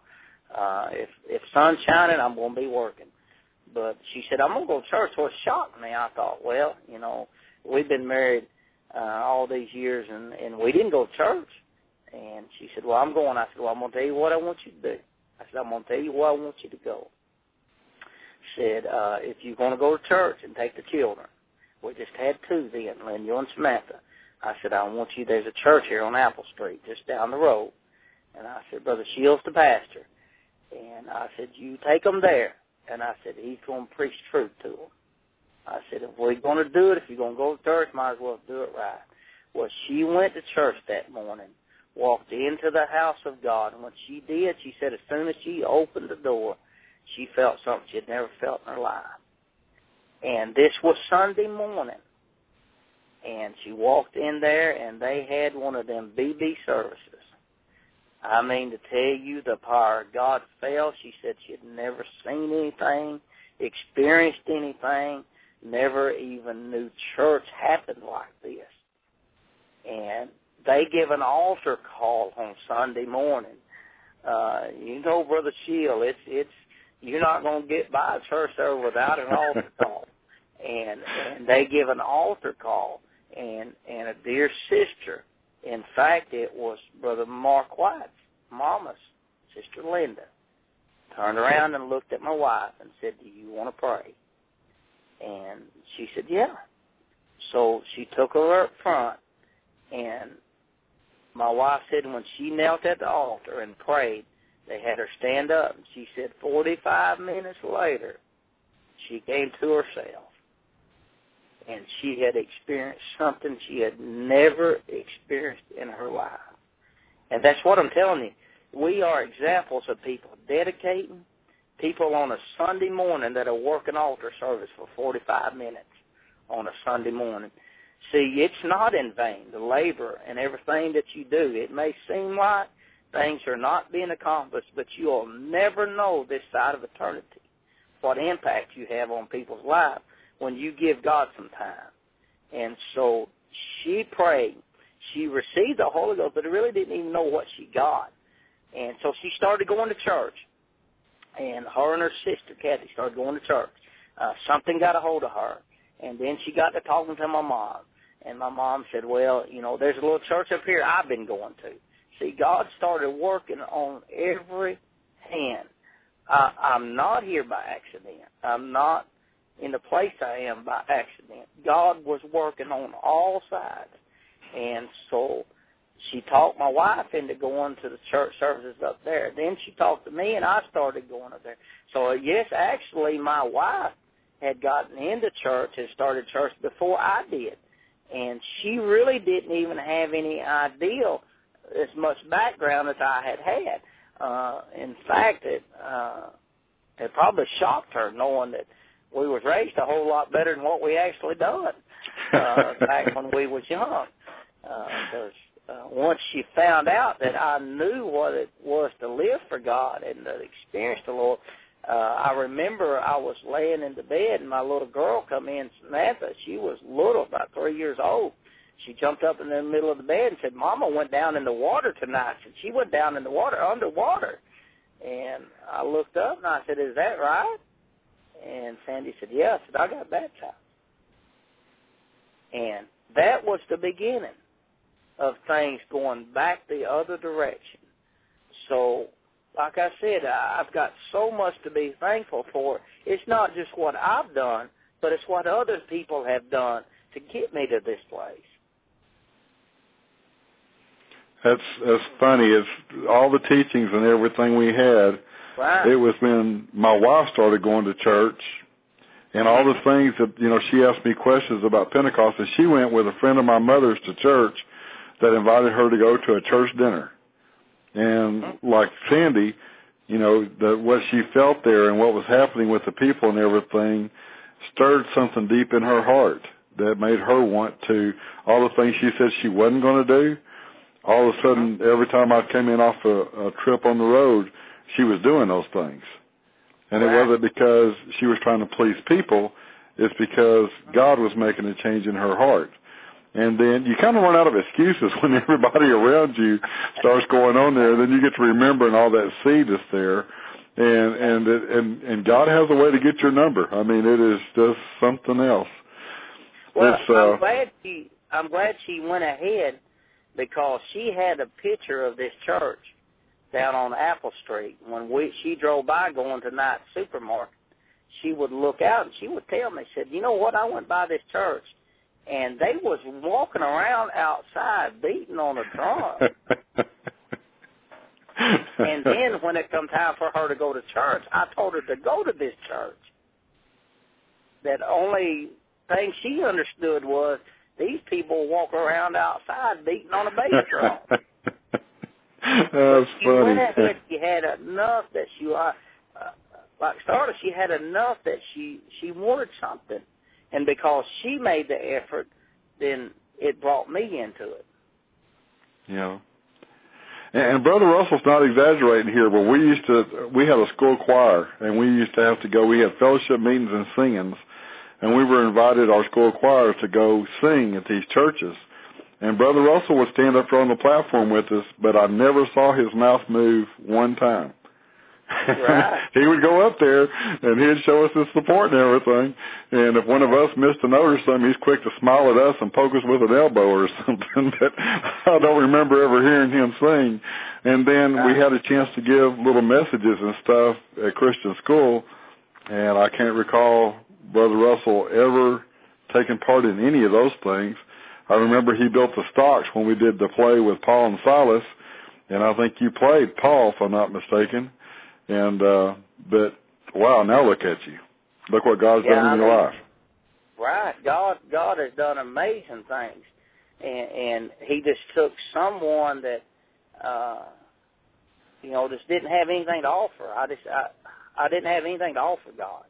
D: if sun's shining, I'm going to be working. But she said, I'm going to go to church. So it shocked me. I thought, well, we've been married all these years, and we didn't go to church. And she said, well, I'm going. I said, well, I'm going to tell you what I want you to do. I said, I'm going to tell you where I want you to go. She said, if you're going to go to church and take the children. We just had 2 then, Linda and Samantha. I said, I want you, there's a church here on Apple Street, just down the road. And I said, Brother Shields, the pastor. And I said, you take them there. And I said, he's going to preach truth to them. I said, if we're going to do it, if you're going to go to church, might as well do it right. Well, she went to church that morning, walked into the house of God. And when she did, she said as soon as she opened the door, she felt something she had never felt in her life. And this was Sunday morning. And she walked in there, and they had one of them BB services. I mean, to tell you, the power of God fell. She said she had never seen anything, experienced anything, never even knew church happened like this. And they give an altar call on Sunday morning. Brother Shield, it's you're not going to get by a church there without an altar call. And they give an altar call, and a dear sister. In fact, it was Brother Mark White's mama's sister, Linda, turned around and looked at my wife and said, do you want to pray? And she said, yeah. So she took her up front, and my wife said when she knelt at the altar and prayed, they had her stand up. And she said 45 minutes later, she came to herself. And she had experienced something she had never experienced in her life. And that's what I'm telling you. We are examples of people dedicating, people on a Sunday morning that are working altar service for 45 minutes on a Sunday morning. See, it's not in vain, the labor and everything that you do. It may seem like things are not being accomplished, but you'll never know this side of eternity what impact you have on people's lives when you give God some time. And so she prayed. She received the Holy Ghost, but really didn't even know what she got. And so she started going to church. And her and her sister, Kathy, started going to church. Something got a hold of her. And then she got to talking to my mom. And my mom said, well, there's a little church up here I've been going to. See, God started working on every hand. I'm not here by accident. I'm not in the place I am by accident. God was working on all sides. And so she talked my wife into going to the church services up there. Then she talked to me, and I started going up there. So, yes, actually, my wife had gotten into church and started church before I did. And she really didn't even have any idea as much background as I had had. In fact, it probably shocked her knowing that we was raised a whole lot better than what we actually done back when we was young. Because once she found out that I knew what it was to live for God and to experience the Lord, I remember I was laying in the bed and my little girl come in, Samantha. She was little, about 3 years old. She jumped up in the middle of the bed and said, Mama went down in the water tonight. And she went down in the water, underwater. And I looked up and I said, is that right? And Sandy said, yeah. I said, I got baptized. And that was the beginning of things going back the other direction. So, like I said, I've got so much to be thankful for. It's not just what I've done, but it's what other people have done to get me to this place.
C: That's funny. It's all the teachings and everything we had.
D: Right.
C: It was when my wife started going to church, and all the things that, she asked me questions about Pentecost, and she went with a friend of my mother's to church that invited her to go to a church dinner. And like Sandy, what she felt there and what was happening with the people and everything stirred something deep in her heart that made her want to, all the things she said she wasn't going to do, all of a sudden, every time I came in off a trip on the road, she was doing those things. And
D: Right.
C: it wasn't because she was trying to please people. It's because God was making a change in her heart. And then you kind of run out of excuses when everybody around you starts going on there. Then you get to remembering all that seed is there. And God has a way to get your number. I mean, it is just something else.
D: Well, I'm glad she went ahead, because she had a picture of this church down on Apple Street. When she drove by going to Knight's Supermarket, she would look out and she would tell me, she said, you know what, I went by this church, and they was walking around outside beating on a drum. And then when it come time for her to go to church, I told her to go to this church. That only thing she understood was these people walk around outside beating on a bass drum.
C: That's
D: she
C: funny.
D: went ahead, she had enough that she, like Starla, she had enough that she wanted something. And because she made the effort, then it brought me into it.
C: Yeah. And Brother Russell's not exaggerating here, but we had a school choir, and we used to have to go, we had fellowship meetings and singings, and we were invited, our school choir, to go sing at these churches. And Brother Russell would stand up there on the platform with us, but I never saw his mouth move one time.
D: Right.
C: He would go up there, and he'd show us his support and everything. And if one of us missed a note or something, he's quick to smile at us and poke us with an elbow or something. But I don't remember ever hearing him sing. And then we had a chance to give little messages and stuff at Christian school, and I can't recall Brother Russell ever taking part in any of those things. I remember he built the stocks when we did the play with Paul and Silas, and I think you played Paul, if I'm not mistaken. And but wow, now look at you. Look what God's done in your life.
D: Right. God has done amazing things. And he just took someone that just didn't have anything to offer. I didn't have anything to offer God.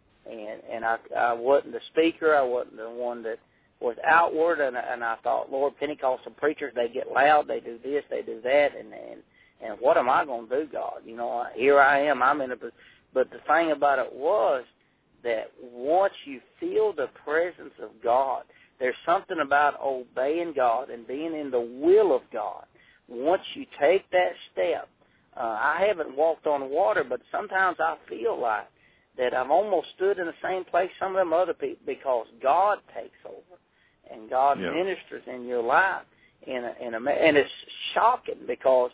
D: And I wasn't the speaker, I wasn't the one that was outward, and I thought, Lord, Pentecostal preachers, they get loud, they do this, they do that, and what am I going to do, God? Here I am, but the thing about it was that once you feel the presence of God, there's something about obeying God and being in the will of God. Once you take that step, I haven't walked on water, but sometimes I feel like that I've almost stood in the same place some of them other people, because God takes over and God ministers in your life. And it's shocking because,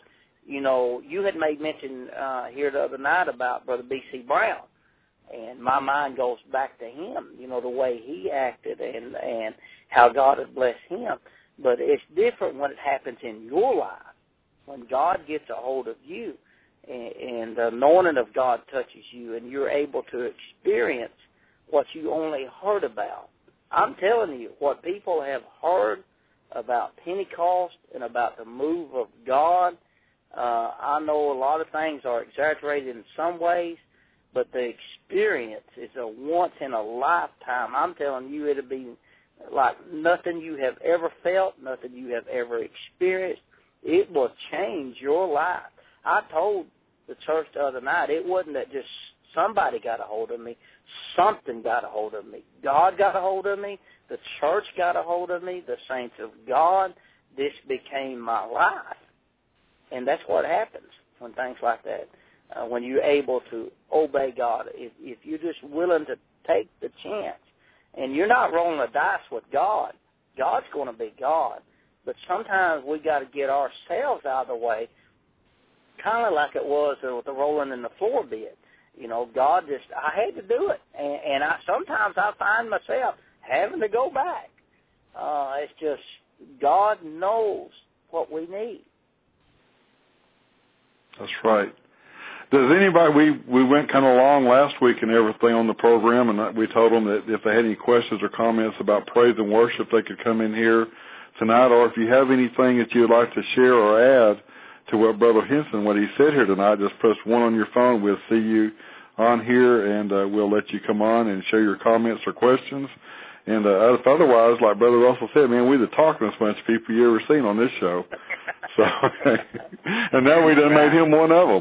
D: you had made mention here the other night about Brother B.C. Brown, and my mind goes back to him, the way he acted and how God has blessed him. But it's different when it happens in your life, when God gets a hold of you and the anointing of God touches you and you're able to experience what you only heard about. I'm telling you, what people have heard about Pentecost and about the move of God, I know a lot of things are exaggerated in some ways, but the experience is a once-in-a-lifetime. I'm telling you, it'll be like nothing you have ever felt, nothing you have ever experienced. It will change your life. I told the church the other night, it wasn't that just somebody got a hold of me. Something got a hold of me. God got a hold of me. The church got a hold of me. The saints of God. This became my life. And that's what happens when things like that, when you're able to obey God. If you're just willing to take the chance, and you're not rolling the dice with God, God's going to be God. But sometimes we got to get ourselves out of the way, kind of like it was with the rolling in the floor bit. God I had to do it. And sometimes I find myself having to go back. It's just God knows what we need.
C: That's right. Does anybody, we went kind of long last week and everything on the program, and we told them that if they had any questions or comments about praise and worship, they could come in here tonight, or if you have anything that you'd like to share or add to what Brother Henson, what he said here tonight, just press 1 on your phone. We'll see you on here, and we'll let you come on and share your comments or questions. And if otherwise, like Brother Russell said, man, we're the talkingest bunch of people you ever seen on this show. So, and now we done made him one of them.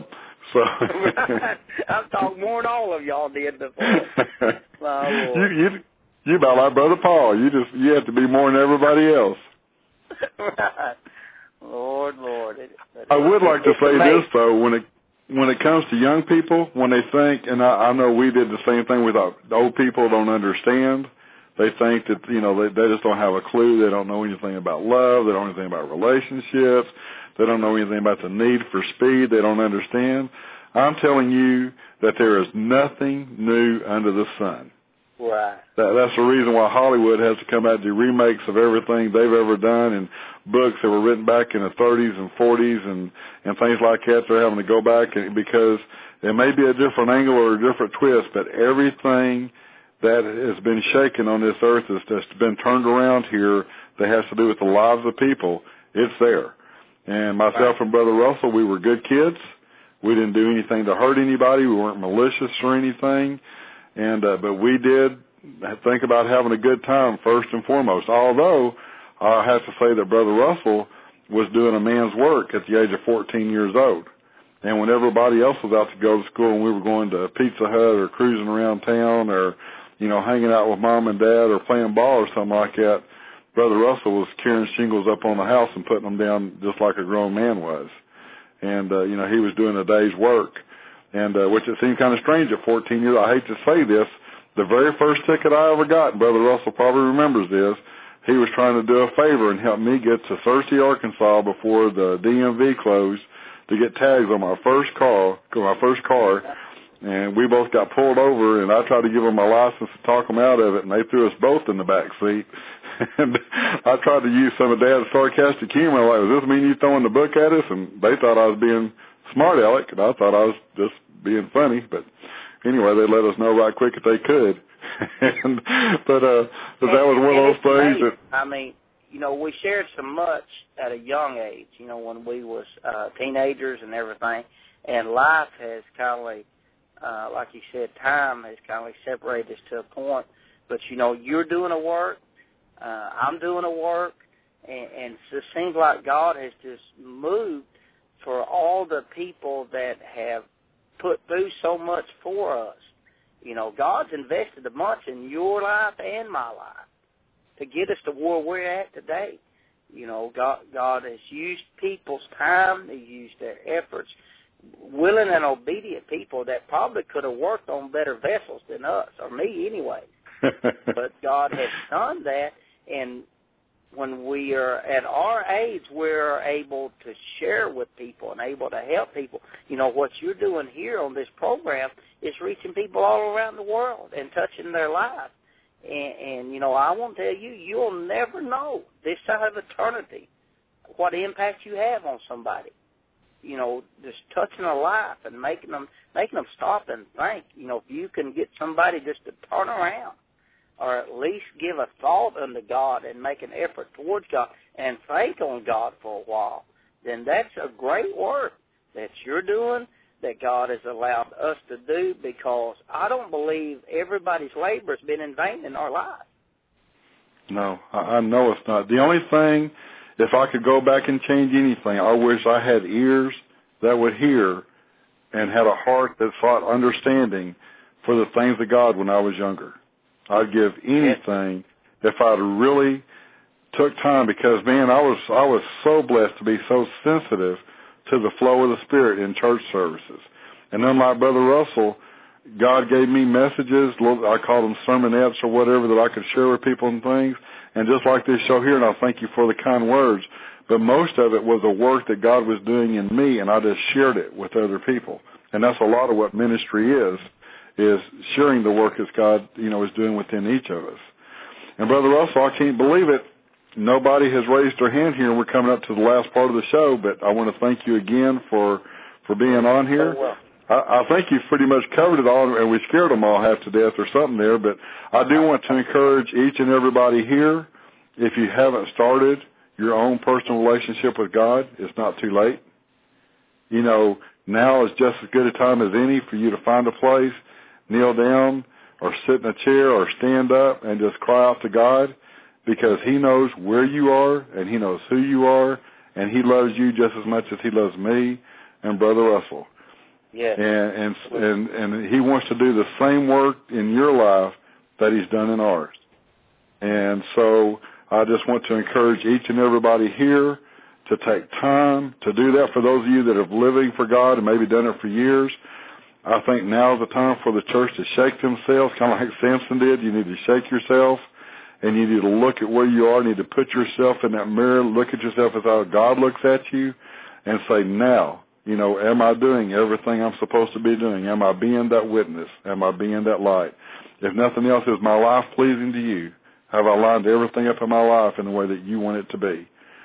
C: So
D: I've talked more than all of y'all did before. My Lord.
C: You about like Brother Paul. You have to be more than everybody else.
D: Right. Lord.
C: I would like to say this though, when it comes to young people, when they think, and I know we did the same thing with the old people don't understand. They think that, they just don't have a clue. They don't know anything about love. They don't know anything about relationships. They don't know anything about the need for speed. They don't understand. I'm telling you that there is nothing new under the sun.
D: Right.
C: That's the reason why Hollywood has to come out and do remakes of everything they've ever done, and books that were written back in the 30s and 40s and things like that. They're having to go back because it may be a different angle or a different twist, but everything that has been shaken on this earth that's been turned around here that has to do with the lives of people, it's there. And myself and Brother Russell, we were good kids. We didn't do anything to hurt anybody. We weren't malicious or anything. And but we did think about having a good time first and foremost. Although I have to say that Brother Russell was doing a man's work at the age of 14 years old. And when everybody else was out to go to school and we were going to Pizza Hut or cruising around town or, hanging out with Mom and Dad or playing ball or something like that, Brother Russell was carrying shingles up on the house and putting them down just like a grown man was. And, he was doing a day's work. And which it seemed kind of strange at 14 years. I hate to say this. The very first ticket I ever got, and Brother Russell probably remembers this, he was trying to do a favor and help me get to Searcy, Arkansas before the DMV closed to get tags on my first car. And we both got pulled over, and I tried to give them my license to talk them out of it, and they threw us both in the back seat. And I tried to use some of Dad's sarcastic humor, like, does this mean you throwing the book at us? And they thought I was being smart aleck, and I thought I was just being funny. But anyway, they let us know right quick if they could. But that was one of those things.
D: I mean, we shared so much at a young age, when we was teenagers and everything, and life has kind of like you said, time has kind of separated us to a point. But, you're doing a work, I'm doing a work, and it just seems like God has just moved for all the people that have put through so much for us. God's invested a bunch in your life and my life to get us to where we're at today. God has used people's time, He's used their efforts, willing and obedient people that probably could have worked on better vessels than us, or me anyway. But God has done that, and when we are at our age, we're able to share with people and able to help people. What you're doing here on this program is reaching people all around the world and touching their lives. And I want to tell you, you'll never know this side of eternity what impact you have on somebody. Just touching a life and making them stop and think. If you can get somebody just to turn around, or at least give a thought unto God and make an effort towards God and think on God for a while, then that's a great work that you're doing, that God has allowed us to do, because I don't believe everybody's labor has been in vain in our life.
C: No, I know it's not. The only thing, if I could go back and change anything, I wish I had ears that would hear and had a heart that sought understanding for the things of God when I was younger. I'd give anything if I'd really took time, because, man, I was so blessed to be so sensitive to the flow of the Spirit in church services. And unlike Brother Russell, God gave me messages, I call them sermonettes or whatever, that I could share with people and things. And just like this show here, and I thank you for the kind words, but most of it was a work that God was doing in me, and I just shared it with other people. And that's a lot of what ministry is sharing the work that God, is doing within each of us. And Brother Russell, I can't believe it. Nobody has raised their hand here, and we're coming up to the last part of the show, but I want to thank you again for being on here.
D: Oh, well.
C: I think you've pretty much covered it all, and we scared them all half to death or something there, but I do want to encourage each and everybody here, if you haven't started your own personal relationship with God, it's not too late. Now is just as good a time as any for you to find a place, kneel down, or sit in a chair, or stand up and just cry out to God, because He knows where you are, and He knows who you are, and He loves you just as much as He loves me and Brother Russell.
D: Yes.
C: And he wants to do the same work in your life that he's done in ours. And so I just want to encourage each and everybody here to take time to do that. For those of you that have living for God and maybe done it for years, I think now is the time for the church to shake themselves, kind of like Samson did. You need to shake yourself, and you need to look at where you are. You need to put yourself in that mirror, look at yourself as how God looks at you, and say, now, am I doing everything I'm supposed to be doing? Am I being that witness? Am I being that light? If nothing else, is my life pleasing to you? Have I lined everything up in my life in the way that you want it to be?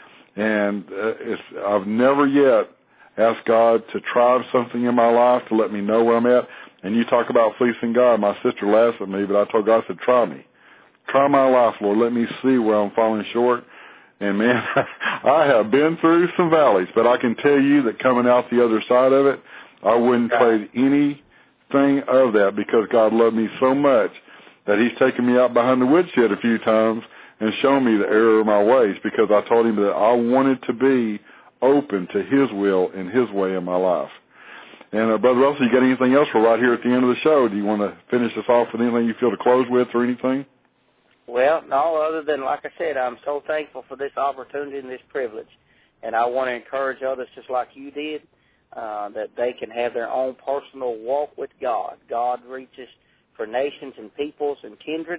C: And I've never yet asked God to try something in my life to let me know where I'm at. And you talk about fleecing God. My sister laughs at me, but I told God, I said, try me. Try my life, Lord. Let me see where I'm falling short. And, man, I have been through some valleys, but I can tell you that coming out the other side of it, I wouldn't trade anything of that, because God loved me so much that he's taken me out behind the woodshed a few times and shown me the error of my ways, because I told him that I wanted to be open to his will and his way in my life. And, Brother Russell, you got anything else? We're right here at the end of the show. Do you want to finish this off with anything you feel to close with or anything?
D: Well, no, other than, like I said, I'm so thankful for this opportunity and this privilege. And I want to encourage others, just like you did, that they can have their own personal walk with God. God reaches for nations and peoples and kindreds,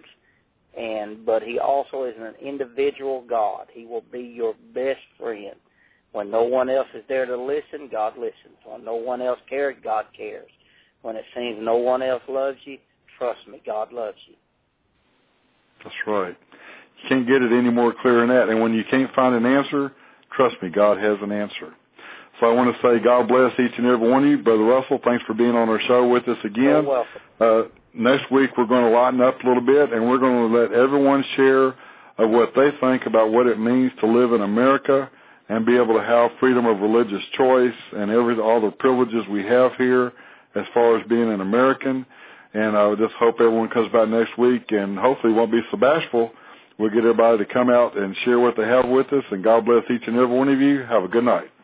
D: but he also is an individual God. He will be your best friend. When no one else is there to listen, God listens. When no one else cares, God cares. When it seems no one else loves you, trust me, God loves you.
C: That's right. You can't get it any more clear than that. And when you can't find an answer, trust me, God has an answer. So I want to say God bless each and every one of you. Brother Russell, thanks for being on our show with us again.
D: You're welcome.
C: Next week we're going to lighten up a little bit, and we're going to let everyone share of what they think about what it means to live in America and be able to have freedom of religious choice and all the privileges we have here as far as being an American. And I just hope everyone comes by next week, and hopefully won't be so bashful. We'll get everybody to come out and share what they have with us, and God bless each and every one of you. Have a good night.